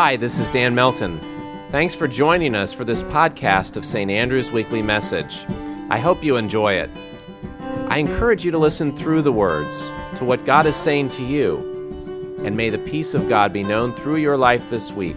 Hi, this is Dan Melton. Thanks for joining us for this podcast of St. Andrew's Weekly Message. I hope you enjoy it. I encourage you to listen through the words to what God is saying to you, and may the peace of God be known through your life this week.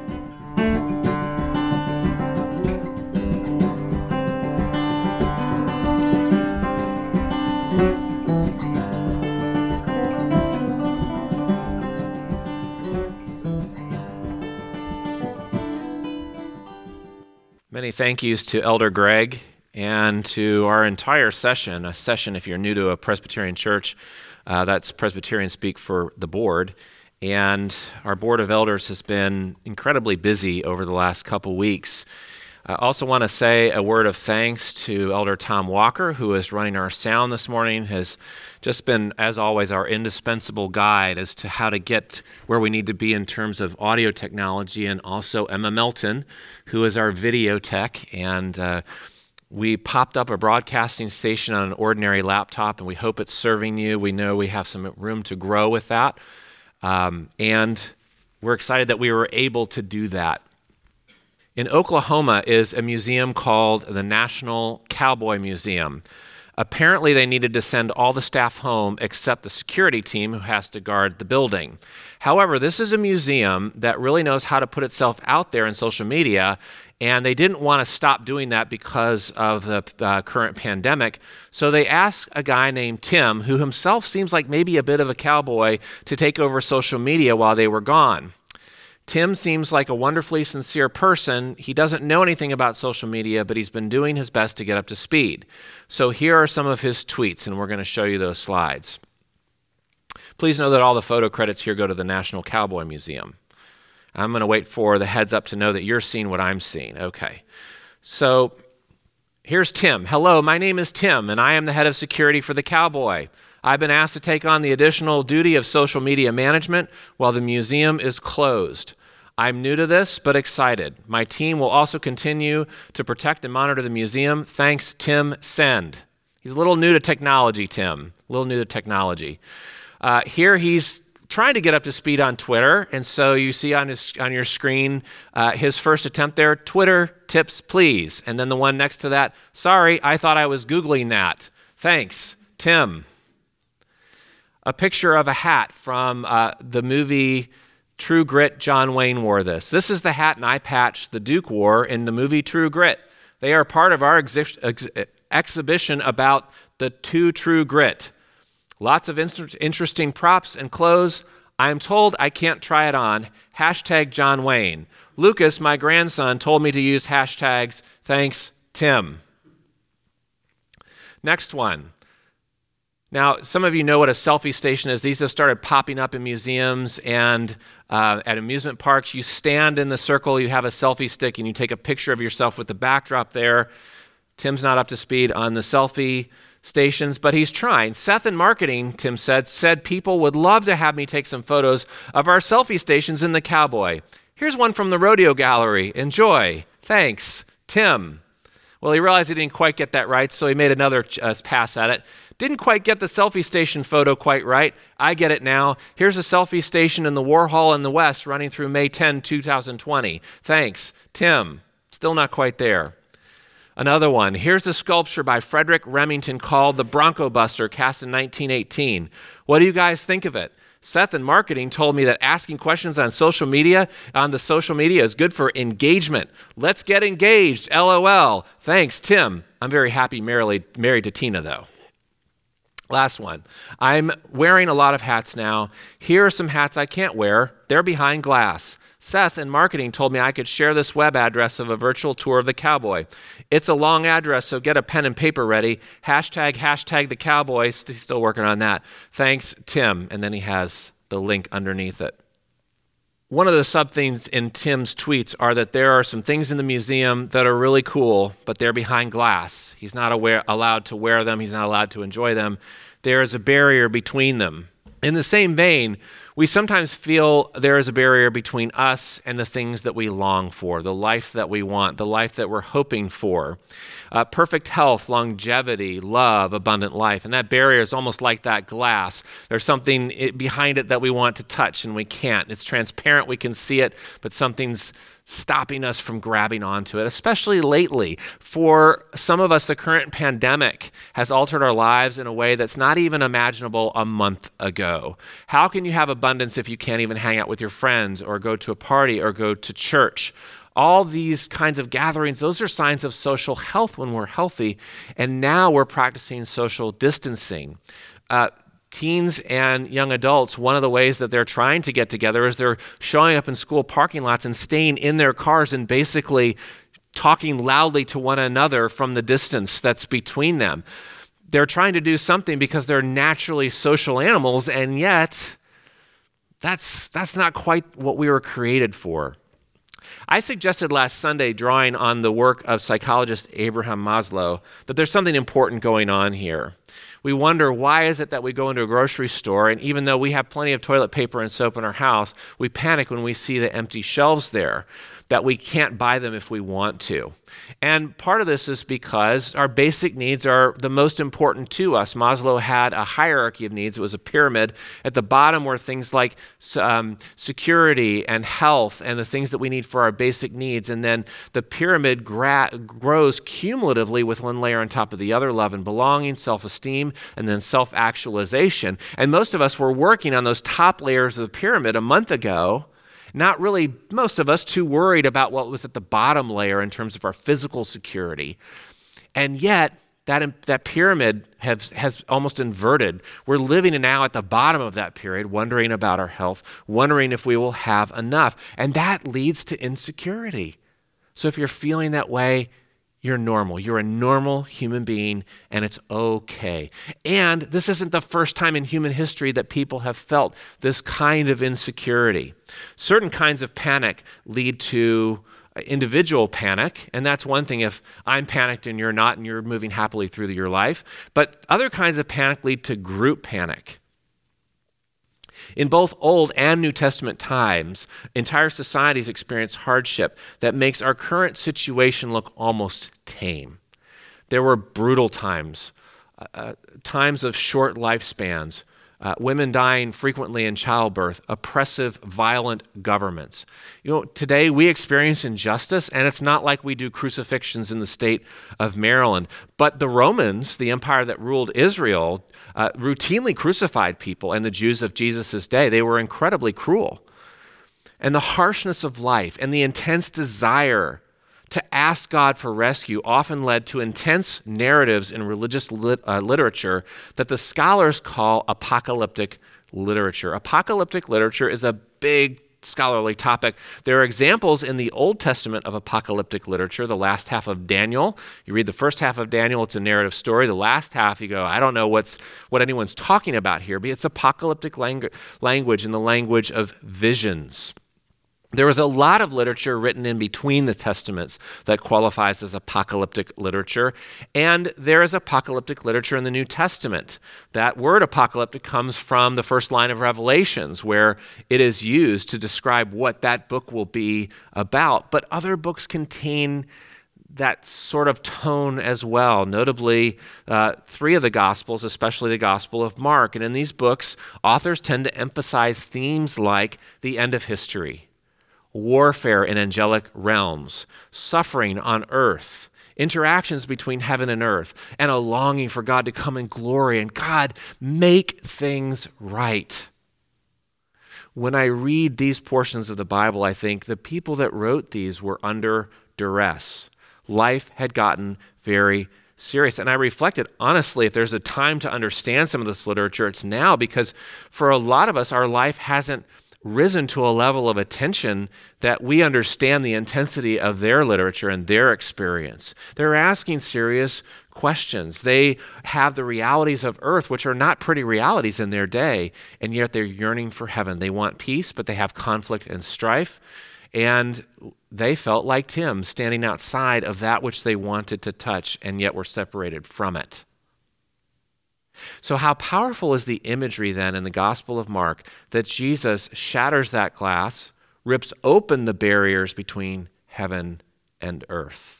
Many thank yous to Elder Greg and to our entire session. A session, if you're new to a Presbyterian church, that's Presbyterian speak for the board. And our board of elders has been incredibly busy over the last couple weeks. I also want to say a word of thanks to Elder Tom Walker, who is running our sound this morning, has just been, as always, our indispensable guide as to how to get where we need to be in terms of audio technology, and also Emma Melton, who is our video tech. And we popped up a broadcasting station on an ordinary laptop, and we hope it's serving you. We know we have some room to grow with that. And we're excited that we were able to do that. In Oklahoma is a museum called the National Cowboy Museum. Apparently, they needed to send all the staff home except the security team who has to guard the building. However, this is a museum that really knows how to put itself out there in social media, and they didn't want to stop doing that because of the current pandemic. So they asked a guy named Tim, who himself seems like maybe a bit of a cowboy, to take over social media while they were gone. Tim seems like a wonderfully sincere person. He doesn't know anything about social media, but he's been doing his best to get up to speed. So here are some of his tweets, and we're going to show you those slides. Please know that all the photo credits here go to the National Cowboy Museum. I'm going to wait for the heads up to know that you're seeing what I'm seeing. Okay. So here's Tim. Hello, my name is Tim, and I am the head of security for the Cowboy. I've been asked to take on the additional duty of social media management while the museum is closed. I'm new to this, but excited. My team will also continue to protect and monitor the museum. Thanks, Tim Send. He's a little new to technology, Tim. A little new to technology. Here he's trying to get up to speed on Twitter, and so you see on your screen his first attempt there, Twitter tips, please. And then the one next to that, sorry, I thought I was Googling that. Thanks, Tim. A picture of a hat from the movie True Grit. John Wayne wore this. This is the hat and eye patch the Duke wore in the movie True Grit. They are part of our exhibition about the True Grit. Lots of interesting props and clothes. I'm told I can't try it on. Hashtag John Wayne. Lucas, my grandson, told me to use hashtags. Thanks, Tim. Next one. Now, some of you know what a selfie station is. These have started popping up in museums and at amusement parks. You stand in the circle, you have a selfie stick, and you take a picture of yourself with the backdrop there. Tim's not up to speed on the selfie stations, but he's trying. Seth in marketing, Tim said people would love to have me take some photos of our selfie stations in the Cowboy. Here's one from the rodeo gallery. Enjoy. Thanks, Tim. Well, he realized he didn't quite get that right, so he made another pass at it. Didn't quite get the selfie station photo quite right. I get it now. Here's a selfie station in the Warhol in the West running through May 10, 2020. Thanks, Tim. Still not quite there. Another one. Here's a sculpture by Frederick Remington called the Bronco Buster, cast in 1918. What do you guys think of it? Seth in marketing told me that asking questions on the social media is good for engagement. Let's get engaged, LOL. Thanks, Tim. I'm very happy married to Tina, though. Last one. I'm wearing a lot of hats now. Here are some hats I can't wear. They're behind glass. Seth in marketing told me I could share this web address of a virtual tour of the Cowboy. It's a long address, so get a pen and paper ready. Hashtag the Cowboy. Still working on that. Thanks, Tim. And then he has the link underneath it. One of the sub-themes in Tim's tweets are that there are some things in the museum that are really cool, but they're behind glass. He's not allowed to wear them. He's not allowed to enjoy them. There is a barrier between them. In the same vein, We sometimes feel there is a barrier between us and the things that we long for, the life that we want, the life that we're hoping for. Perfect health, longevity, love, abundant life. And that barrier is almost like that glass. There's something behind it that we want to touch and we can't. It's transparent, we can see it, but something's stopping us from grabbing onto it, especially lately. For some of us, the current pandemic has altered our lives in a way that's not even imaginable a month ago. How can you have abundance if you can't even hang out with your friends or go to a party or go to church? All these kinds of gatherings, those are signs of social health when we're healthy, and now we're practicing social distancing. Teens and young adults, one of the ways that they're trying to get together is they're showing up in school parking lots and staying in their cars and basically talking loudly to one another from the distance that's between them. They're trying to do something because they're naturally social animals, and yet that's not quite what we were created for. I suggested last Sunday, drawing on the work of psychologist Abraham Maslow, that there's something important going on here. We wonder, why is it that we go into a grocery store, and even though we have plenty of toilet paper and soap in our house, we panic when we see the empty shelves there, that we can't buy them if we want to. And part of this is because our basic needs are the most important to us. Maslow had a hierarchy of needs. It was a pyramid. At the bottom were things like security and health and the things that we need for our basic needs. And then the pyramid grows cumulatively with one layer on top of the other: love and belonging, self-esteem, and then self-actualization. And most of us were working on those top layers of the pyramid a month ago, not really, most of us, too worried about what was at the bottom layer in terms of our physical security. And yet, that pyramid has almost inverted. We're living now at the bottom of that pyramid, wondering about our health, wondering if we will have enough. And that leads to insecurity. So if you're feeling that way, you're normal. You're a normal human being, and it's okay. And this isn't the first time in human history that people have felt this kind of insecurity. Certain kinds of panic lead to individual panic, and that's one thing if I'm panicked and you're not, and you're moving happily through your life. But other kinds of panic lead to group panic. In both Old and New Testament times, entire societies experience hardship that makes our current situation look almost tame. There were brutal times, times of short lifespans, women dying frequently in childbirth, oppressive, violent governments. Today we experience injustice, and it's not like we do crucifixions in the state of Maryland. But the Romans, the empire that ruled Israel, routinely crucified people, and the Jews of Jesus' day. They were incredibly cruel. And the harshness of life and the intense desire to ask God for rescue often led to intense narratives in religious literature that the scholars call apocalyptic literature. Apocalyptic literature is a big scholarly topic. There are examples in the Old Testament of apocalyptic literature, the last half of Daniel. You read the first half of Daniel, it's a narrative story. The last half, you go, I don't know what anyone's talking about here, but it's apocalyptic language in the language of visions. There was a lot of literature written in between the Testaments that qualifies as apocalyptic literature, and there is apocalyptic literature in the New Testament. That word apocalyptic comes from the first line of Revelations, where it is used to describe what that book will be about. But other books contain that sort of tone as well, notably 3 of the Gospels, especially the Gospel of Mark. And in these books, authors tend to emphasize themes like the end of history, warfare in angelic realms, suffering on earth, interactions between heaven and earth, and a longing for God to come in glory and God make things right. When I read these portions of the Bible, I think the people that wrote these were under duress. Life had gotten very serious. And I reflected, honestly, if there's a time to understand some of this literature, it's now, because for a lot of us, our life hasn't risen to a level of attention that we understand the intensity of their literature and their experience. They're asking serious questions. They have the realities of earth, which are not pretty realities in their day, and yet they're yearning for heaven. They want peace, but they have conflict and strife, and they felt like Tim, standing outside of that which they wanted to touch, and yet were separated from it. So how powerful is the imagery then in the Gospel of Mark that Jesus shatters that glass, rips open the barriers between heaven and earth?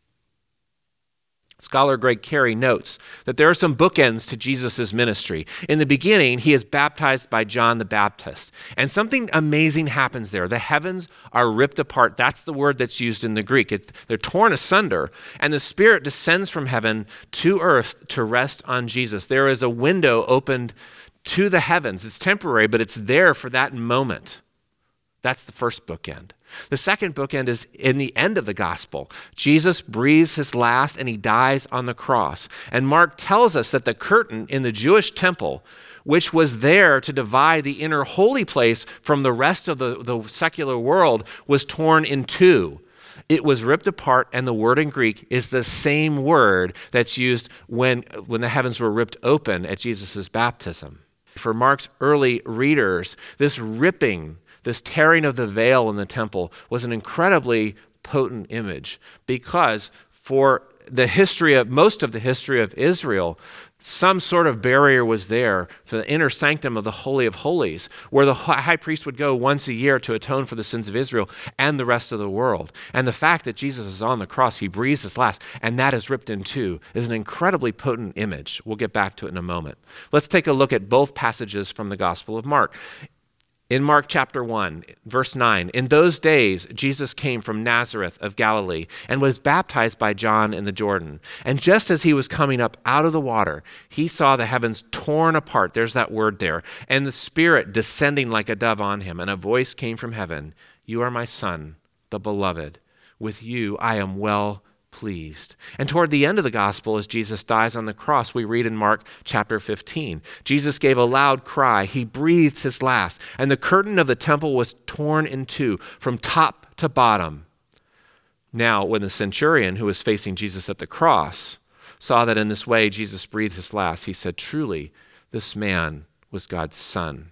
Scholar Greg Carey notes that there are some bookends to Jesus' ministry. In the beginning, he is baptized by John the Baptist, and something amazing happens there. The heavens are ripped apart. That's the word that's used in the Greek. They're torn asunder, and the Spirit descends from heaven to earth to rest on Jesus. There is a window opened to the heavens. It's temporary, but it's there for that moment. That's the first bookend. The second bookend is in the end of the gospel. Jesus breathes his last and he dies on the cross. And Mark tells us that the curtain in the Jewish temple, which was there to divide the inner holy place from the rest of the secular world, was torn in two. It was ripped apart, and the word in Greek is the same word that's used when the heavens were ripped open at Jesus' baptism. For Mark's early readers, this ripping, this tearing of the veil in the temple was an incredibly potent image, because for most of the history of Israel, some sort of barrier was there for the inner sanctum of the Holy of Holies, where the high priest would go once a year to atone for the sins of Israel and the rest of the world. And the fact that Jesus is on the cross, he breathes his last, and that is ripped in two, is an incredibly potent image. We'll get back to it in a moment. Let's take a look at both passages from the Gospel of Mark. In Mark chapter 1, verse 9, in those days, Jesus came from Nazareth of Galilee and was baptized by John in the Jordan. And just as he was coming up out of the water, he saw the heavens torn apart. There's that word there. And the Spirit descending like a dove on him. And a voice came from heaven, "You are my Son, the beloved. With you I am well pleased." And toward the end of the gospel, as Jesus dies on the cross, we read in Mark chapter 15, Jesus gave a loud cry. He breathed his last, and the curtain of the temple was torn in two from top to bottom. Now, when the centurion who was facing Jesus at the cross saw that in this way Jesus breathed his last, he said, "Truly, this man was God's Son."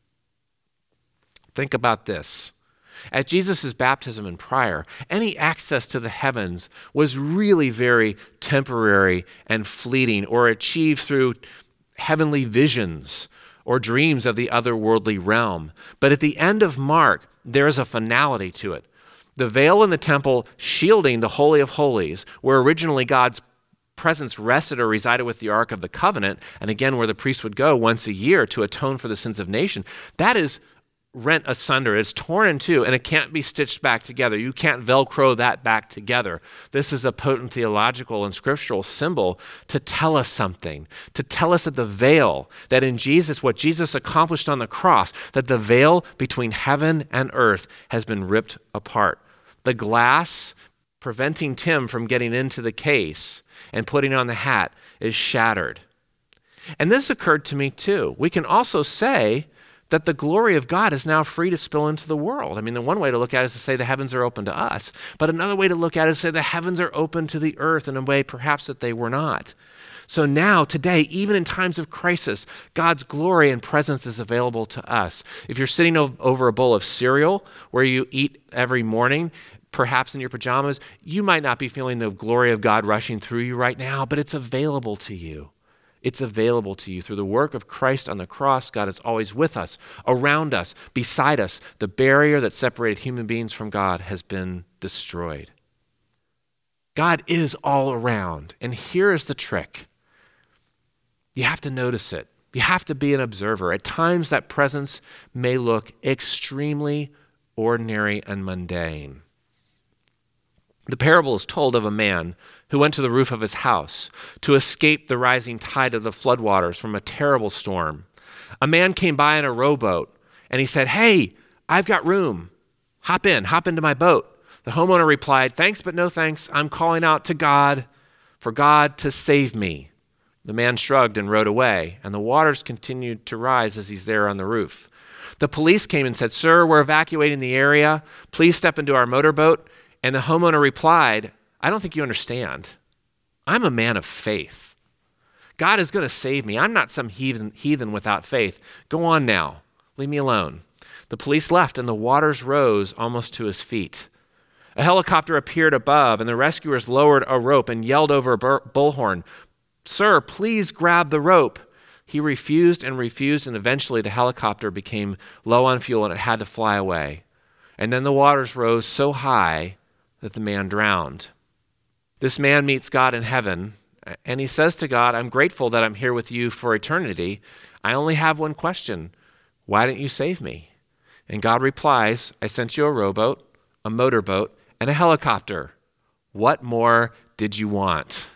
Think about this. At Jesus' baptism and prior, any access to the heavens was really very temporary and fleeting, or achieved through heavenly visions or dreams of the otherworldly realm. But at the end of Mark, there is a finality to it. The veil in the temple shielding the Holy of Holies, where originally God's presence rested or resided with the Ark of the Covenant, and again where the priest would go once a year to atone for the sins of nation, that is rent asunder. It's torn in two, and it can't be stitched back together. You can't Velcro that back together. This is a potent theological and scriptural symbol to tell us something, to tell us that the veil, that in Jesus, what Jesus accomplished on the cross, that the veil between heaven and earth has been ripped apart. The glass preventing Tim from getting into the case and putting on the hat is shattered. And this occurred to me too. We can also say that the glory of God is now free to spill into the world. I mean, the one way to look at it is to say the heavens are open to us. But another way to look at it is to say the heavens are open to the earth in a way perhaps that they were not. So now, today, even in times of crisis, God's glory and presence is available to us. If you're sitting over a bowl of cereal where you eat every morning, perhaps in your pajamas, you might not be feeling the glory of God rushing through you right now, but it's available to you. It's available to you. Through the work of Christ on the cross, God is always with us, around us, beside us. The barrier that separated human beings from God has been destroyed. God is all around, and here is the trick. You have to notice it. You have to be an observer. At times, that presence may look extremely ordinary and mundane. The parable is told of a man who went to the roof of his house to escape the rising tide of the floodwaters from a terrible storm. A man came by in a rowboat, and he said, "Hey, I've got room. Hop into my boat." The homeowner replied, "Thanks, but no thanks. I'm calling out to God for God to save me." The man shrugged and rowed away, and the waters continued to rise as he's there on the roof. The police came and said, "Sir, we're evacuating the area. Please step into our motorboat." And the homeowner replied, "I don't think you understand. I'm a man of faith. God is going to save me. I'm not some heathen without faith. Go on now. Leave me alone." The police left, and the waters rose almost to his feet. A helicopter appeared above, and the rescuers lowered a rope and yelled over a bullhorn, "Sir, please grab the rope." He refused and refused, and eventually the helicopter became low on fuel and it had to fly away. And then the waters rose so high that the man drowned. This man meets God in heaven, and he says to God, I'm grateful that I'm here with you for eternity. I only have one question. Why didn't you save me? And God replies, I sent you a rowboat, a motorboat, and a helicopter. What more did you want?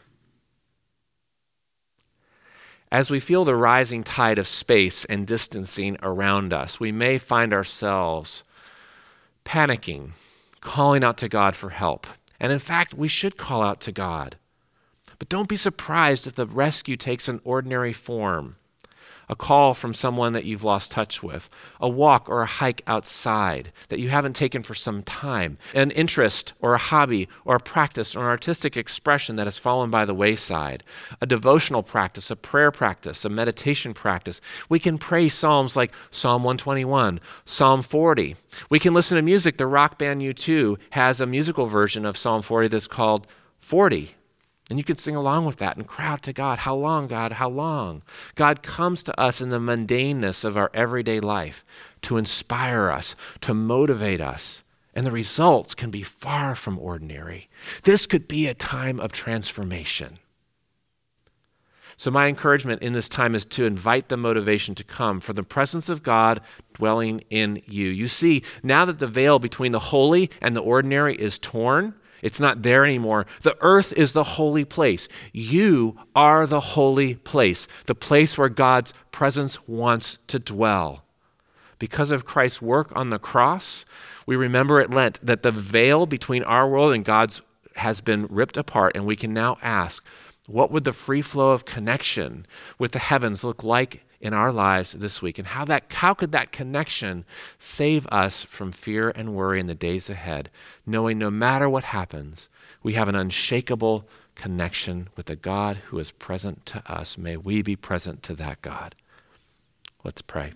As we feel the rising tide of space and distancing around us, we may find ourselves panicking, calling out to God for help. And in fact, we should call out to God. But don't be surprised if the rescue takes an ordinary form. A call from someone that you've lost touch with, a walk or a hike outside that you haven't taken for some time, an interest or a hobby or a practice or an artistic expression that has fallen by the wayside, a devotional practice, a prayer practice, a meditation practice. We can pray psalms like Psalm 121, Psalm 40. We can listen to music. The rock band U2 has a musical version of Psalm 40 that's called 40. And you can sing along with that and cry out to God, how long, God, how long? God comes to us in the mundaneness of our everyday life to inspire us, to motivate us, and the results can be far from ordinary. This could be a time of transformation. So my encouragement in this time is to invite the motivation to come for the presence of God dwelling in you. You see, now that the veil between the holy and the ordinary is torn, it's not there anymore. The earth is the holy place. You are the holy place, the place where God's presence wants to dwell. Because of Christ's work on the cross, we remember at Lent that the veil between our world and God's has been ripped apart, and we can now ask, what would the free flow of connection with the heavens look like in our lives this week? And how could that connection save us from fear and worry in the days ahead, knowing no matter what happens, we have an unshakable connection with a God who is present to us. May we be present to that God. Let's pray.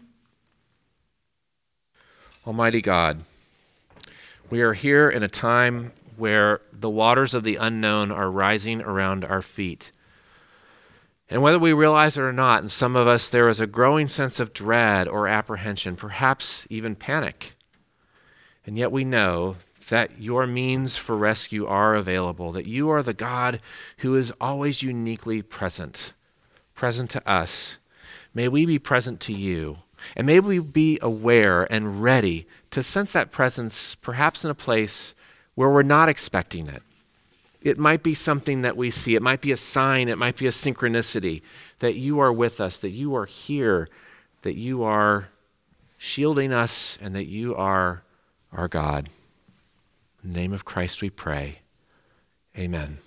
Almighty God, we are here in a time where the waters of the unknown are rising around our feet. And whether we realize it or not, in some of us there is a growing sense of dread or apprehension, perhaps even panic. And yet we know that your means for rescue are available, that you are the God who is always uniquely present to us. May we be present to you, and may we be aware and ready to sense that presence perhaps in a place where we're not expecting it. It might be something that we see. It might be a sign. It might be a synchronicity that you are with us, that you are here, that you are shielding us, and that you are our God. In the name of Christ we pray. Amen.